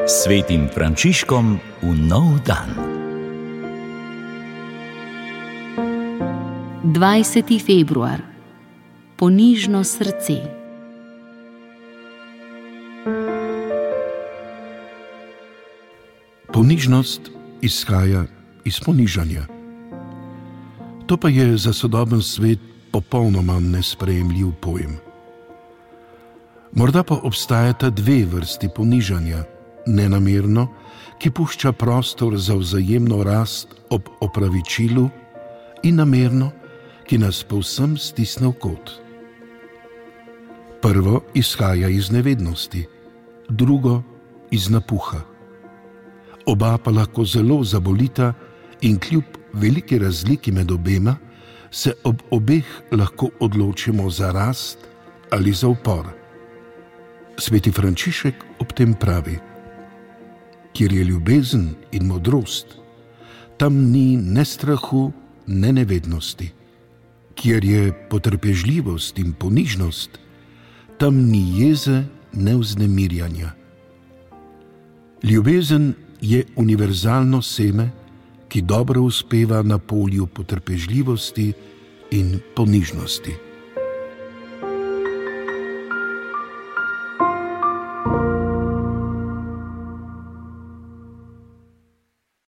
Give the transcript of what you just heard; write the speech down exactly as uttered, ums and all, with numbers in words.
Svetim Frančiškom v nov dan. dvajseti februar. Ponižno srce. Ponižnost izhaja iz ponižanja. To pa je za sodoben svet popolnoma nesprejemljiv pojem. Morda pa obstajata dve vrsti ponižanja, nenamerno, ki pušča prostor za vzajemno rast ob opravičilu, in namerno, ki nas povsem stisne v kot. Prvo izhaja iz nevednosti, drugo iz napuha. Oba pa lahko zelo zabolita in kljub veliki razliki med obema se ob obeh lahko odločimo za rast ali za upor. Sveti Frančišek ob tem pravi: kjer je ljubezen in modrost, tam ni ne strahu, ne nevednosti. Kjer je potrpežljivost in ponižnost, tam ni jeze, ne vznemirjanja. Ljubezen je univerzalno seme, ki dobro uspeva na polju potrpežljivosti in ponižnosti.